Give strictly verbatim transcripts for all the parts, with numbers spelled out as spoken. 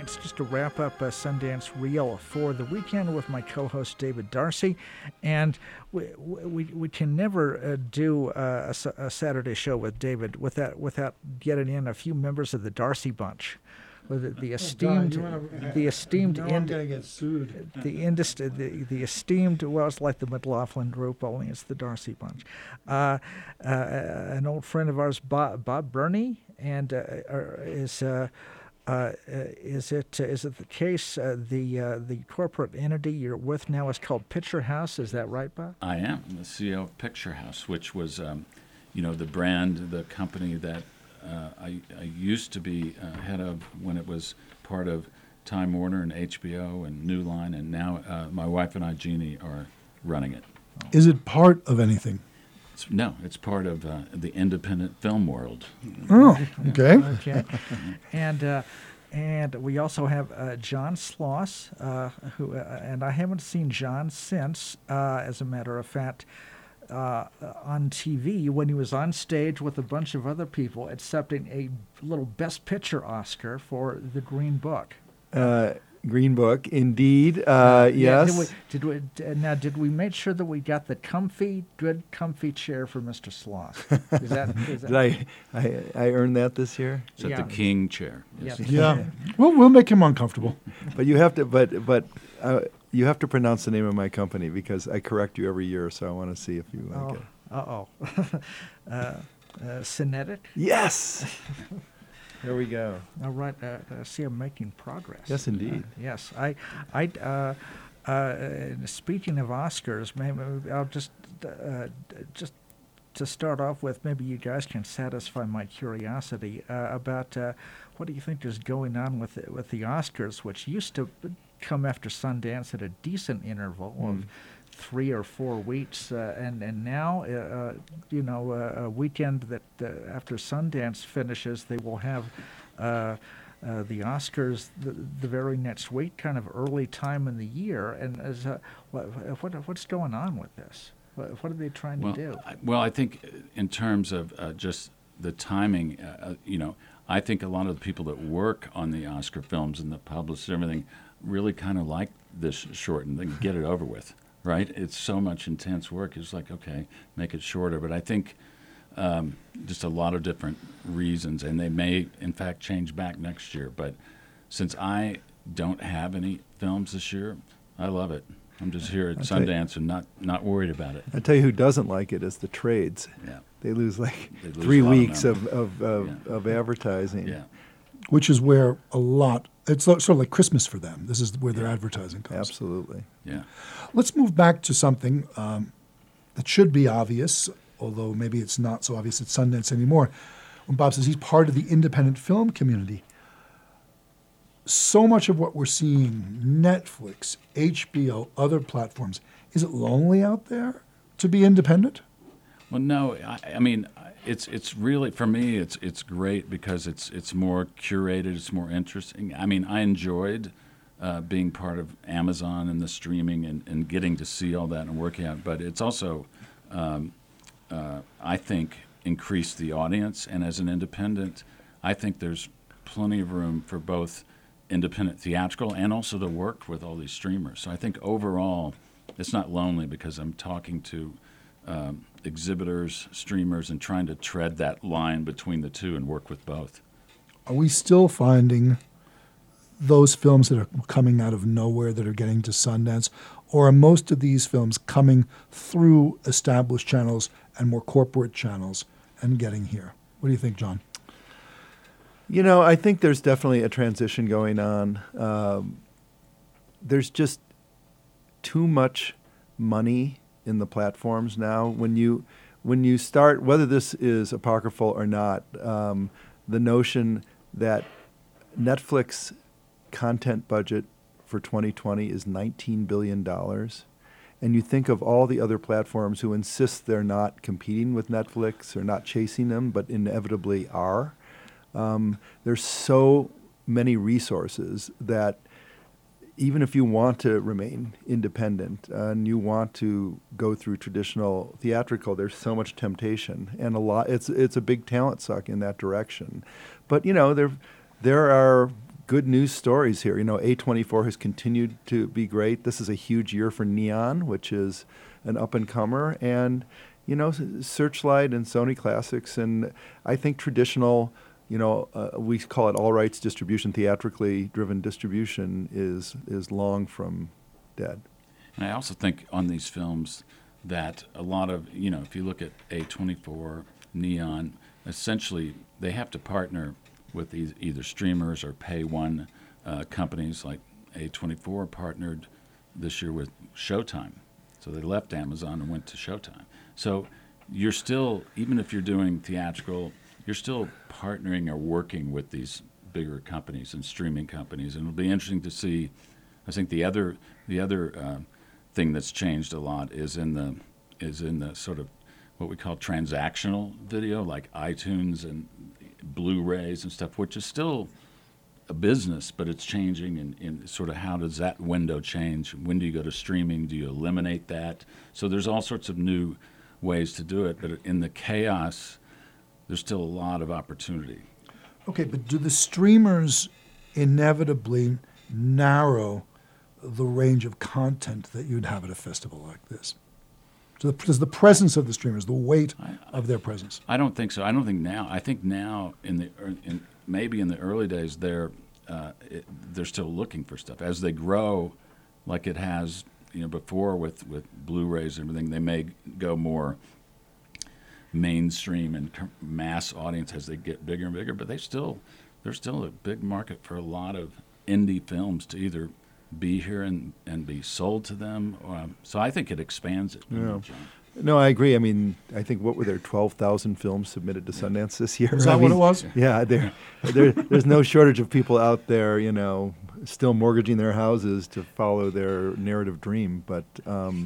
chance just to wrap up uh, Sundance Reel for the weekend with my co-host David Darcy, and we we, we can never uh, do uh, a, a Saturday show with David without without getting in a few members of the Darcy Bunch. With the, the esteemed, oh, God, wanna, the esteemed, no, ind- I'm gonna get sued. the, indus- the the esteemed, well, it's like the McLaughlin Group, only it's the Darcy Bunch. Uh, uh, an old friend of ours, Bob, Bob Burney, and uh, is uh, uh, is it is it the case uh, the uh, the corporate entity you're with now is called Picture House? Is that right, Bob? I am the C E O of Picture House, which was, um, you know, the brand, the company that. Uh, I, I used to be uh, head of when it was part of Time Warner and H B O and New Line, and now uh, my wife and I, Jeannie, are running it. Is it part of anything? It's, no, it's part of uh, the independent film world. Oh, okay. Okay. And uh, and we also have uh, John Sloss, uh, who uh, and I haven't seen John since, uh, as a matter of fact. Uh, on T V when he was on stage with a bunch of other people accepting a little Best Picture Oscar for The Green Book. Uh, Green Book, indeed. Uh, yeah, yes. Did we, did we, now, did we make sure that we got the comfy, good, comfy chair for Mister Sloss? Is that, is that Did I, I I earn that this year? It's at Yeah. the King chair. Yeah. Yeah. Well, we'll make him uncomfortable. But you have to. But but uh, you have to pronounce the name of my company because I correct you every year. So I want to see if you like Oh, it. uh-oh. uh, uh, Cinetic? Yes. Here we go. All right. Uh, I see I'm making progress. Yes, indeed. Uh, yes. I, I, uh, uh, speaking of Oscars, maybe I'll just, uh, just to start off with, maybe you guys can satisfy my curiosity uh, about uh, what do you think is going on with the, with the Oscars, which used to come after Sundance at a decent interval Mm. of three or four weeks, uh, and and now, uh, uh, you know, uh, a weekend that uh, after Sundance finishes, they will have uh, uh, the Oscars the, the very next week, kind of early time in the year. And as, uh, what, what what's going on with this? What, what are they trying Well, to do? I, well, I think in terms of uh, just the timing, uh, you know, I think a lot of the people that work on the Oscar films and the publicists and everything really kind of like this shortened thing, get it over with. Right? It's so much intense work. It's like, okay, make it shorter. But I think um, just a lot of different reasons, and they may, in fact, change back next year. But since I don't have any films this year, I love it. I'm just here at I'll tell you- Sundance and not, not worried about it. I tell you who doesn't like it is the trades. Yeah. They lose like They lose three a lot of weeks money. of of, of, Yeah. of advertising. Yeah. Which is where a lot, it's sort of like Christmas for them. This is where their advertising comes. Absolutely. Yeah. Let's move back to something um, that should be obvious, although maybe it's not so obvious at Sundance anymore. When Bob says he's part of the independent film community, so much of what we're seeing, Netflix, H B O, other platforms, is it lonely out there to be independent? Well, no, I, I mean, it's it's really, for me, it's it's great because it's it's more curated, it's more interesting. I mean, I enjoyed uh, being part of Amazon and the streaming and, and getting to see all that and working out, but it's also, um, uh, I think, increased the audience. And as an independent, I think there's plenty of room for both independent theatrical and also to work with all these streamers. So I think overall, it's not lonely because I'm talking to um, exhibitors, streamers, and trying to tread that line between the two and work with both. Are we still finding those films that are coming out of nowhere that are getting to Sundance, or are most of these films coming through established channels and more corporate channels and getting here? What do you think, John? You know, I think there's definitely a transition going on. Um, there's just too much money in the platforms now. When you when you start, whether this is apocryphal or not, um, the notion that Netflix content budget for twenty twenty is nineteen billion dollars, and you think of all the other platforms who insist they're not competing with Netflix or not chasing them, but inevitably are. Um, there's so many resources that even if you want to remain independent uh, and you want to go through traditional theatrical, there's so much temptation and a lot. It's it's a big talent suck in that direction. But you know there there are good news stories here. You know, A twenty-four has continued to be great. This is a huge year for Neon, which is an up-and-comer, and, you know, Searchlight and Sony Classics, and I think traditional, you know, uh, we call it all rights distribution, theatrically driven distribution is is long from dead. And I also think on these films that a lot of, you know, if you look at A twenty-four, Neon, essentially they have to partner with e- either streamers or pay one uh, companies. Like A twenty-four partnered this year with Showtime. So they left Amazon and went to Showtime. So you're still, even if you're doing theatrical, you're still partnering or working with these bigger companies and streaming companies. And it'll be interesting to see. I think the other the other uh, thing that's changed a lot is in the is in the sort of what we call transactional video, like iTunes and Blu-rays and stuff, which is still a business, but it's changing in, in sort of how does that window change? When do you go to streaming? Do you eliminate that? So there's all sorts of new ways to do it, but in the chaos, there's still a lot of opportunity. Okay, but do the streamers inevitably narrow the range of content that you'd have at a festival like this? So the, does the presence of the streamers, the weight I, of their presence? I don't think so. I don't think now. I think now, in the in, maybe in the early days, they're uh, it, they're still looking for stuff. As they grow, like it has, you know, before with, with Blu-rays and everything, they may go more mainstream and ter- mass audience as they get bigger and bigger. But they still there's still a big market for a lot of indie films to either be here and, and be sold to them. Um, so I think it expands it. Yeah. No, I agree. I mean, I think, what were there, twelve thousand films submitted to Sundance this year? Is that I what mean, it was? Yeah, there, there, there's no shortage of people out there, you know, still mortgaging their houses to follow their narrative dream. But um,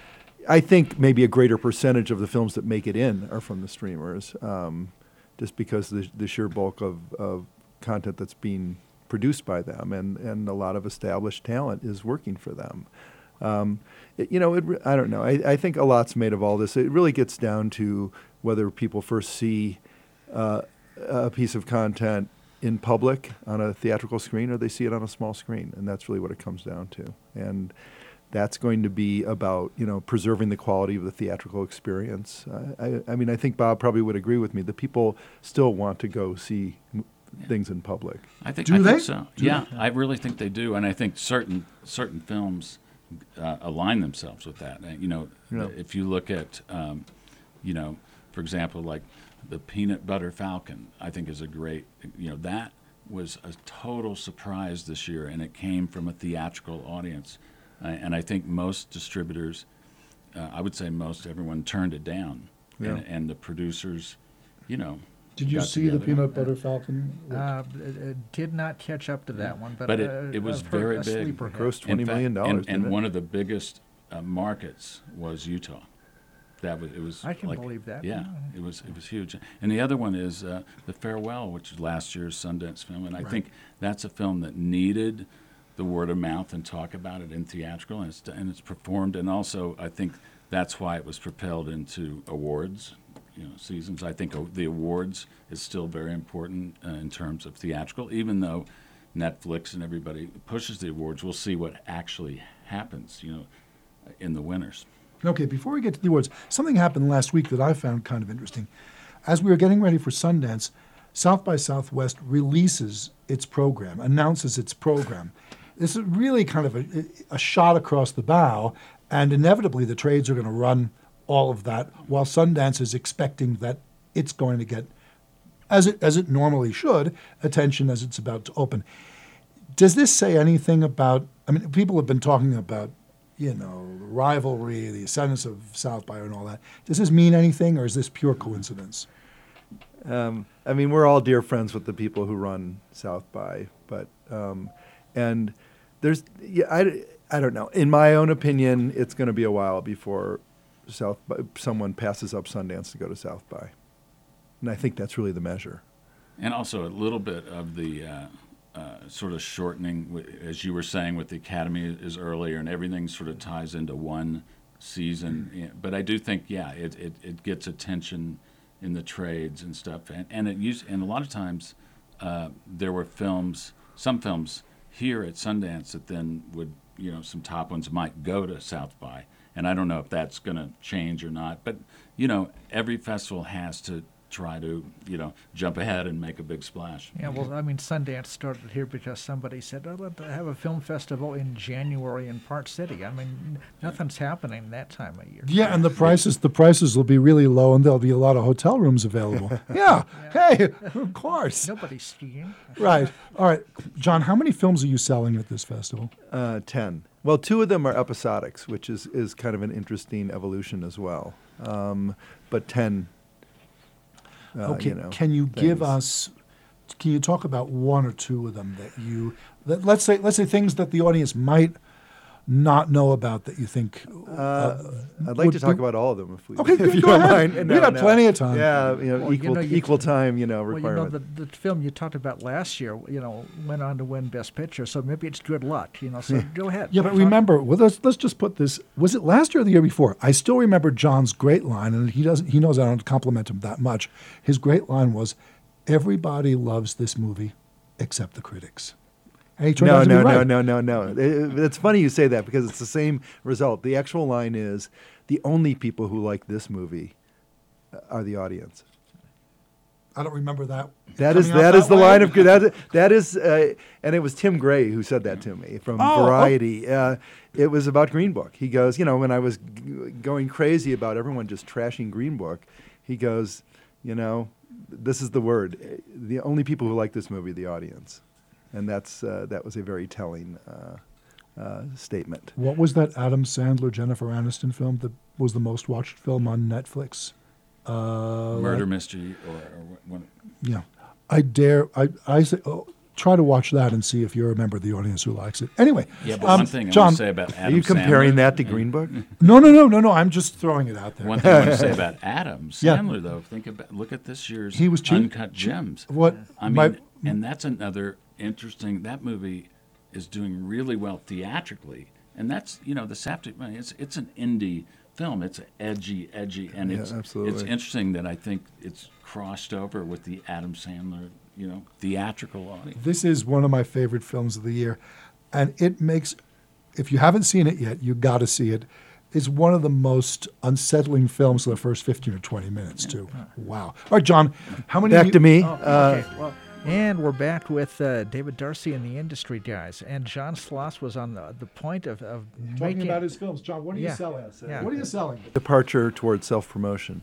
I think maybe a greater percentage of the films that make it in are from the streamers, um, just because the, the sheer bulk of, of content that's being produced by them, and, and a lot of established talent is working for them. Um, it, you know, it, I don't know. I, I think a lot's made of all this. It really gets down to whether people first see uh, a piece of content in public on a theatrical screen, or they see it on a small screen, and that's really what it comes down to. And that's going to be about, you know, preserving the quality of the theatrical experience. I, I, I mean, I think Bob probably would agree with me that people still want to go see m- things in public. I think, Do I they? think so. Do yeah, I really think they do, and I think certain certain films uh, align themselves with that. Uh, you know, Yeah. if you look at, um, you know, for example, like the Peanut Butter Falcon, I think is a great. You know, that was a total surprise this year, and it came from a theatrical audience, uh, and I think most distributors, uh, I would say most everyone turned it down, Yeah. and, and the producers, you know. Did you got see the together. Peanut Butter Falcon? Uh, it, it did not catch up to that one, but, But it- uh, it was I've heard very a big. sleeper It hit. grossed In twenty fact- million dollars, and, didn't and it? one of the biggest uh, markets was Utah. That was it was. I can like- believe that. Yeah, it was it was huge. And the other one is uh, The Farewell, which is last year's Sundance film, and I Right. think that's a film that needed the word of mouth and talk about it in theatrical, and it's and it's performed. And also, I think that's why it was propelled into awards, you know, seasons. I think o- the awards is still very important uh, in terms of theatrical, even though Netflix and everybody pushes the awards. We'll see what actually happens, you know, in the winners. Okay, before we get to the awards, something happened last week that I found kind of interesting. As we were getting ready for Sundance, South by Southwest releases its program, announces its program. This is really kind of a, a shot across the bow, and inevitably the trades are going to run all of that, while Sundance is expecting that it's going to get, as it as it normally should, attention as it's about to open. Does this say anything about? I mean, people have been talking about, you know, the rivalry, the ascendance of South by and all that. Does this mean anything, or is this pure coincidence? Um, I mean, we're all dear friends with the people who run South by, but um, and there's yeah, I, I don't know. In my own opinion, it's going to be a while before South by, someone passes up Sundance to go to South by, and I think that's really the measure. And also a little bit of the uh, uh, sort of shortening, wi- as you were saying, with the Academy is earlier, and everything sort of ties into one season. Yeah, but I do think, yeah, it, it, it gets attention in the trades and stuff, and and it used, and a lot of times uh, there were films some films here at Sundance that then would, you know, some top ones might go to South by. And I don't know if that's going to change or not. But, you know, every festival has to try to, you know, jump ahead and make a big splash. Yeah, well, I mean, Sundance started here because somebody said, oh, let's have a film festival in January in Park City. I mean, nothing's happening that time of year. Yeah, and the prices the prices will be really low, and there'll be a lot of hotel rooms available. yeah. Hey, of course. Nobody's skiing. Right. All right, John. How many films are you selling at this festival? Uh, ten. Well, two of them are episodics, which is, is kind of an interesting evolution as well. Um, but ten. Uh, okay. You know, can you give things. us? Can you talk about one or two of them that you? That, let's say let's say things that the audience might not know about that you think. Uh, I'd like would to talk do- about all of them if we. Okay, if go you don't ahead. mind. We No, got no. plenty of time. Yeah, you know, Well, you equal know, you- equal time, you know, Well, you know, requirement. the, the film you talked about last year, you know, went on to win Best Picture, so maybe it's good luck, you know, so go ahead. Yeah, but Talk- remember, well, let's let's just put this. Was it last year or the year before? I still remember John's great line, and he doesn't. He knows I don't compliment him that much. His great line was, "Everybody loves this movie, except the critics." And he turned No, out to no, be right. no, no, no, no. It- It's funny you say that because it's the same result. The actual line is, the only people who like this movie uh, are the audience. I don't remember that. That is coming out that is the way. line of that that is uh, and it was Tim Gray who said that to me from Oh, oh. Variety. Uh, it was about Green Book. He goes, you know, when I was g- going crazy about everyone just trashing Green Book, he goes, you know, this is the word. The only people who like this movie are the audience, and that's uh, that was a very telling uh, uh, statement. What was that Adam Sandler Jennifer Aniston film that was the most watched film on Netflix? Uh, Murder mystery or, or one. Yeah, I dare. I I say, oh, try to watch that and see if you're a member of the audience who likes it. Anyway, Yeah, but um, one thing I John. want to say about Adam Are you comparing Sandler, that to Green Book? No, no, no, no, no. I'm just throwing it out there. One thing I want to say about Adam Yeah. Sandler, though, think about look at this year's He was cheap. Uncut Gems. What? I mean, my- and that's another interesting. That movie is doing really well theatrically, and that's you know the Safdie. I mean, it's it's an indie film. It's edgy, edgy, and Yeah, it's absolutely. it's interesting that I think it's crossed over with the Adam Sandler, you know, theatrical audience. This is one of my favorite films of the year, and it makes. If you haven't seen it yet, you got to see it. It's one of the most unsettling films of the first fifteen or twenty minutes, too. Wow. All right, John, how many? Back of you, to me. Oh, Uh, okay. Well, and we're back with uh, David Darcy and the Industry Guys. And John Sloss was on the, the point of, of Talking making... about his films, John. What are Yeah. you selling? Yeah. What are you selling? departure towards self-promotion.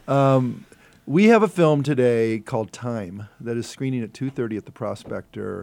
Um, we have a film today called Time that is screening at two thirty at the Prospector,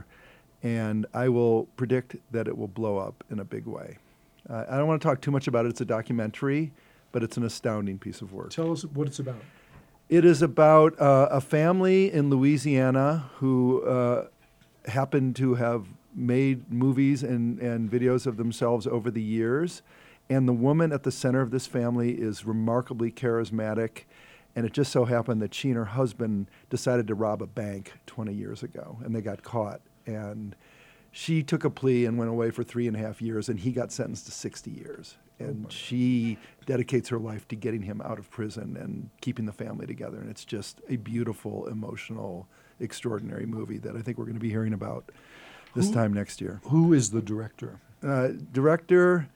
and I will predict that it will blow up in a big way. Uh, I don't want to talk too much about it. It's a documentary, but it's an astounding piece of work. Tell us what it's about. It is about uh, a family in Louisiana who uh, happen to have made movies and, and videos of themselves over the years. And the woman at the center of this family is remarkably charismatic. And it just so happened that she and her husband decided to rob a bank twenty years ago, and they got caught. And she took a plea and went away for three and a half years, and he got sentenced to sixty years. And she dedicates her life to getting him out of prison and keeping the family together. And it's just a beautiful, emotional, extraordinary movie that I think we're going to be hearing about this Who- time next year. Who is the director? Uh, director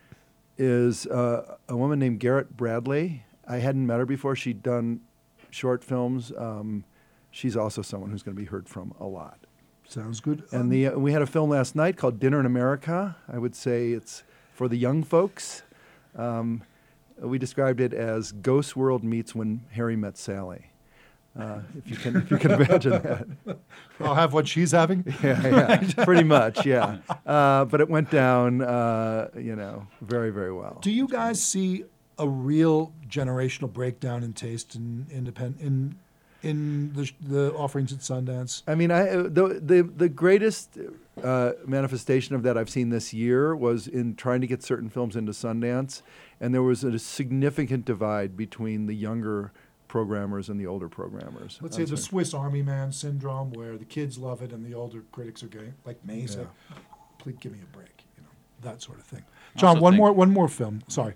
is uh, a woman named Garrett Bradley. I hadn't met her before. She'd done short films. Um, she's also someone who's going to be heard from a lot. Sounds good. And Um, the uh, we had a film last night called Dinner in America. I would say it's for the young folks. Um, we described it as Ghost World meets When Harry Met Sally. Uh, if you can, if you can imagine that. I'll have what she's having. Yeah, yeah, pretty much, yeah. Uh, but it went down, uh, you know, very, very well. Do you guys see a real generational breakdown in taste in independent in in the sh- the offerings at Sundance? I mean, I uh, the the, the greatest uh, manifestation of that I've seen this year was in trying to get certain films into Sundance, and there was a significant divide between the younger programmers and the older programmers. Let's I'm say the sorry. Swiss Army Man syndrome, where the kids love it and the older critics are getting like me say, "Please give me a break," you know, that sort of thing. John, Also one think- more one more film. Sorry.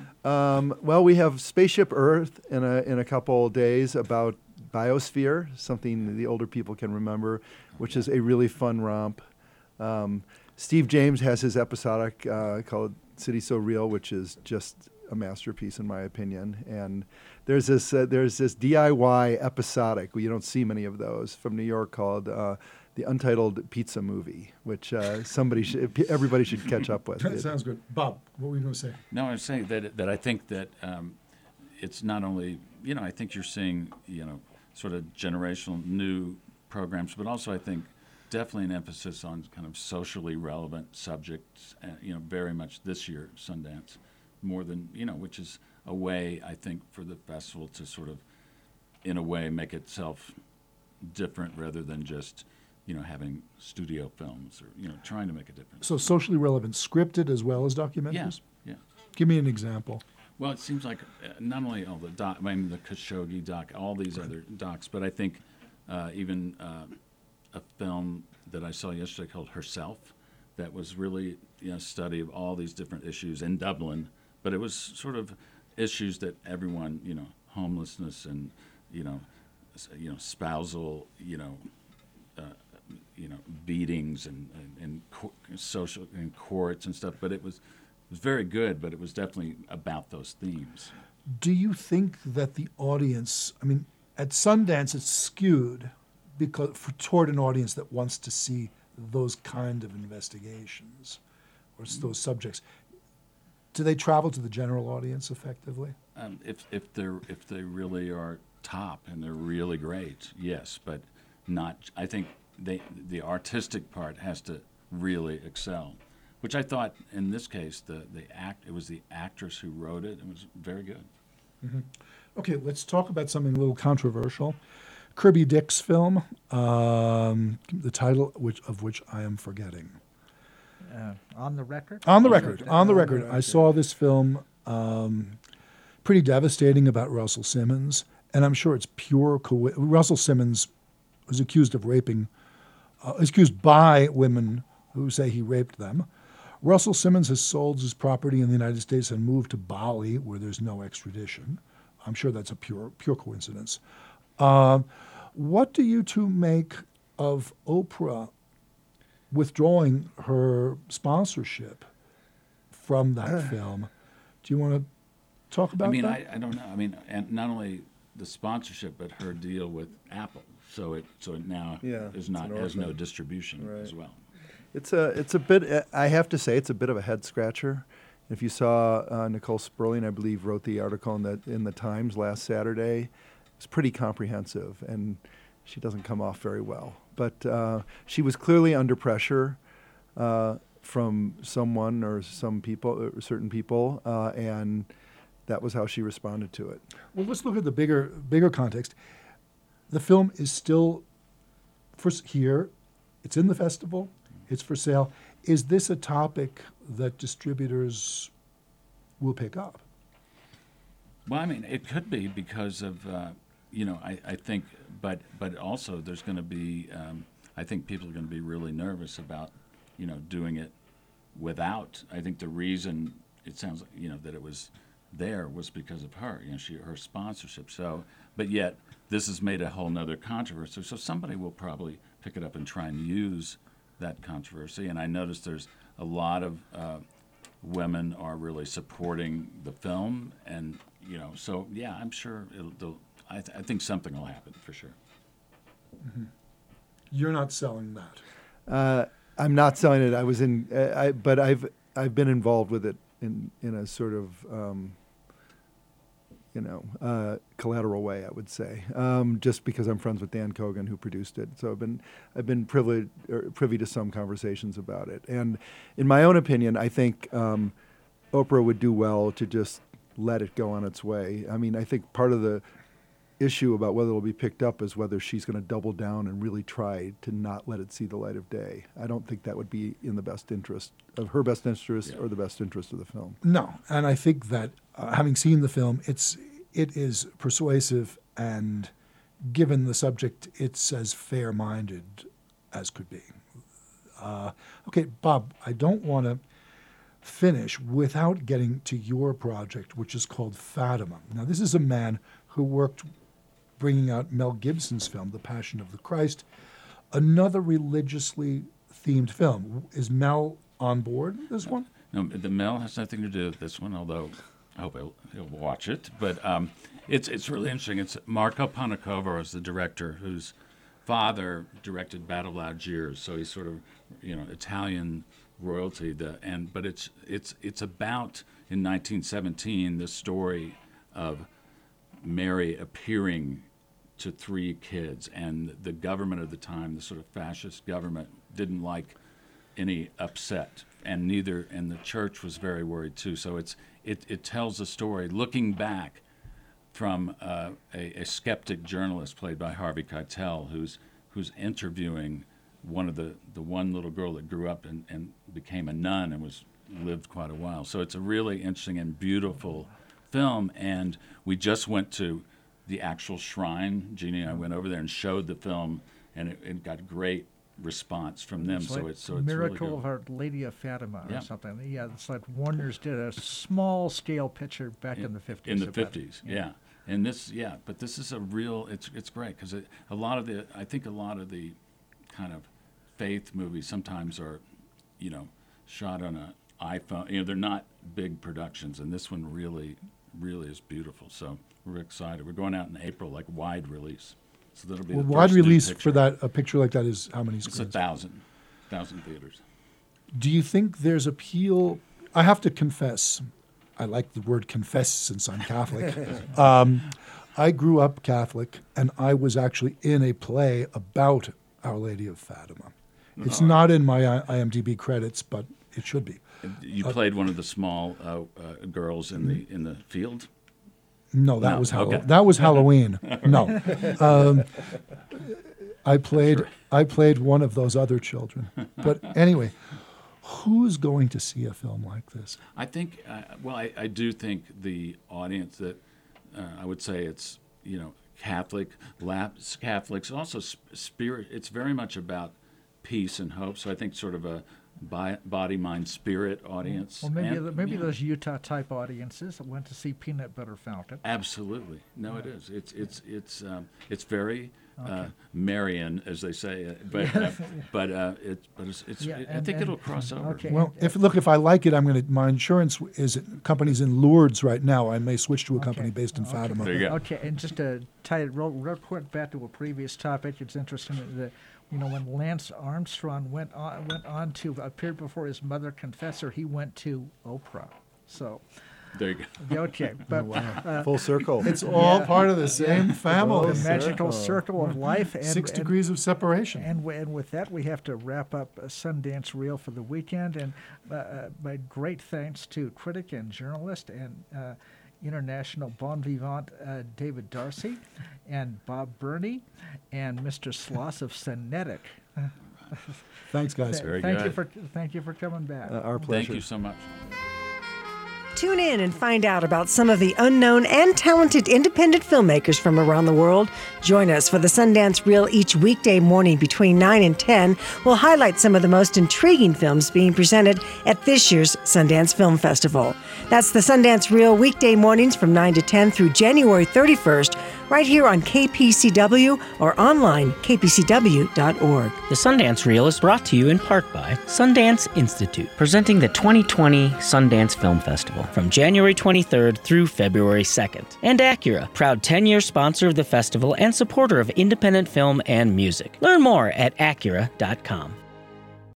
Um, well, we have Spaceship Earth in a in a couple days about Biosphere, something the older people can remember, which is a really fun romp. Um, Steve James has his episodic uh, called City So Real, which is just a masterpiece in my opinion. And there's this uh, there's this D I Y episodic, you don't see many of those, from New York called uh, The Untitled Pizza Movie, which uh, somebody should, everybody should catch up with. That sounds good. Bob, what were you going to say? No, I was saying that that I think that um, it's not only, you know, I think you're seeing, you know, sort of generational new programs, but also I think definitely an emphasis on kind of socially relevant subjects, uh, you know, very much this year at Sundance, more than, you know, which is a way, I think, for the festival to sort of, in a way, make itself different rather than just, you know, having studio films or, you know, trying to make a difference. So socially relevant, scripted as well as documentaries? Yeah, yeah. Give me an example. Well, it seems like uh, not only all the doc, I mean the Khashoggi doc, all these other docs, but I think uh, even uh, a film that I saw yesterday called Herself, that was really, you know, a study of all these different issues in Dublin, but it was sort of issues that everyone, you know, homelessness and, you know, s- you know, spousal, you know, uh, you know, beatings and and, and co- social in courts and stuff, but it was. It was very good, but it was definitely about those themes. Do you think that the audience, I mean, at Sundance it's skewed because for, toward an audience that wants to see those kind of investigations or s- those subjects. Do they travel to the general audience effectively? Um, if if they're if they really are top and they're really great, yes, but not. I think they the artistic part has to really excel, which I thought in this case the the act it was the actress who wrote it. It was very good. Okay, let's talk about something a little controversial. Kirby Dick's film, um, the title which, of which I am forgetting. Uh, on the record? On the Is record, it- on the uh, record. I saw this film, um, pretty devastating about Russell Simmons, and I'm sure it's pure co- Russell Simmons was accused of raping, uh, accused by women who say he raped them. Russell Simmons has sold his property in the United States and moved to Bali, where there's no extradition. I'm sure that's a pure pure coincidence. Uh, what do you two make of Oprah withdrawing her sponsorship from that film? Do you want to talk about I mean, that? I, I don't know. I mean, and not only the sponsorship, but her deal with Apple. So it so it now Yeah, is it's not an has no orphan. distribution Right. as well. It's a it's a bit. I have to say, it's a bit of a head scratcher. If you saw uh, Nicole Sperling, I believe, wrote the article in the in the Times last Saturday. It's pretty comprehensive, and she doesn't come off very well. But uh, she was clearly under pressure uh, from someone or some people, or certain people, uh, and that was how she responded to it. Well, let's look at the bigger bigger context. The film is still for s- here. It's in the festival. It's for sale. Is this a topic that distributors will pick up? Well, I mean, it could be because of, uh, you know, I, I think, but but also there's going to be, um, I think people are going to be really nervous about, you know, doing it without. I think the reason it sounds like, you know, that it was there was because of her, you know, she her sponsorship. So, but yet this has made a whole nother controversy. So somebody will probably pick it up and try and use that controversy. And I noticed there's a lot of uh, women are really supporting the film, and you know, so yeah, I'm sure it'll. it'll I, th- I think something will happen for sure. You're not selling that. Uh, I'm not selling it. I was in, uh, I, but I've I've been involved with it in in a sort of, um, you know, uh, collateral way, I would say, um, just because I'm friends with Dan Kogan, who produced it. So I've been I've been privy er, privy to some conversations about it, and in my own opinion, I think um, Oprah would do well to just let it go on its way. I mean, I think part of the issue about whether it'll be picked up is whether she's going to double down and really try to not let it see the light of day. I don't think that would be in the best interest of her best interest Yeah. or the best interest of the film. No, and I think that uh, having seen the film, it's it is persuasive, and given the subject, it's as fair-minded as could be. Uh, okay, Bob, I don't want to finish without getting to your project, which is called Fatima. Now, this is a man who worked bringing out Mel Gibson's film, The Passion of the Christ, another religiously themed film. Is Mel on board this one? No, the Mel has nothing to do with this one, although I hope he'll, he'll watch it. But um, it's it's really interesting. It's Marco Panacovo is the director, whose father directed Battle of Algiers, so he's sort of, you know, Italian royalty. The, and but it's it's it's about, in nineteen seventeen, the story of Mary appearing to three kids, and the government of the time, the sort of fascist government, didn't like any upset, and neither, and the church was very worried too. So it's it, it tells a story looking back from uh, a, a skeptic journalist played by Harvey Keitel, who's who's interviewing one of the, the one little girl that grew up and, and became a nun and was lived quite a while. So it's a really interesting and beautiful film, and we just went to the actual shrine. Jeannie and I went over there and showed the film, and it, it got great response from them. It's so like it's so it's Miracle really of good. Our Lady of Fatima Yeah. or something. Yeah, it's like Warner's did a small scale picture back in, the fifties. In the about it. fifties, yeah. And this, yeah, but this is a real. It's it's great because it, a lot of the, I think a lot of the, kind of, faith movies sometimes are, you know, shot on a iPhone. You know, they're not big productions, and this one really, really is beautiful. So we're excited. We're going out in April, like wide release. So that'll be Well, the wide first new release picture. for that a picture like that is how many It's a screens? thousand, thousand theaters. Do you think there's appeal? I have to confess, I like the word confess since I'm Catholic. um, I grew up Catholic, and I was actually in a play about Our Lady of Fatima. It's not in my I- IMDb credits, but it should be. You played one of the small uh, uh, girls in the in the field. No, that No, was Hallow- okay. that was Halloween. No, um, I played Sure. I played one of those other children. But anyway, who's going to see a film like this? I think, uh, well, I, I do think the audience that uh, I would say it's, you know, Catholic, Laps Catholics, also sp- spirit. It's very much about peace and hope. So I think sort of a bi- body, mind, spirit audience. Well, maybe And, the, maybe yeah, those Utah type audiences that went to see Peanut Butter Fountain. Absolutely, no, it is. It's it's it's um, it's very uh, Okay. Marian, as they say, uh, but uh, but uh, it's but it's, it's Yeah, I and- think and- it'll cross over. okay. Well, if look, if I like it, I'm going to. My insurance is company's in Lourdes right now. I may switch to a company Okay. based in Okay. Fatima. There you go. Okay, and just to tie it real, real quick back to a previous topic, it's interesting that, you know, when Lance Armstrong went on, went on to appear before his mother confessor, he went to Oprah. So, There you go. yeah, okay, but Wow. Full circle. It's all Yeah. part of the same the family. Full magical circle. circle of life. And, Six and, degrees of separation. And, w- and with that, we have to wrap up uh, Sundance Reel for the weekend. And uh, uh, my great thanks to critic and journalist and uh, international bon vivant uh, David Darcy, and Bob Burney, and Mister Sloss of Cinetic. Thanks, guys. Th- Very thank you good. for thank you for coming back. Uh, our pleasure. Thank you so much. Tune in and find out about some of the unknown and talented independent filmmakers from around the world. Join us for the Sundance Reel each weekday morning between nine and ten. We'll highlight some of the most intriguing films being presented at this year's Sundance Film Festival. That's the Sundance Reel weekday mornings from nine to ten through January thirty-first, right here on K P C W or online, k p c w dot org. The Sundance Reel is brought to you in part by Sundance Institute, presenting the twenty twenty Sundance Film Festival from January twenty-third through February second. And Acura, proud ten-year sponsor of the festival and supporter of independent film and music. Learn more at acura dot com.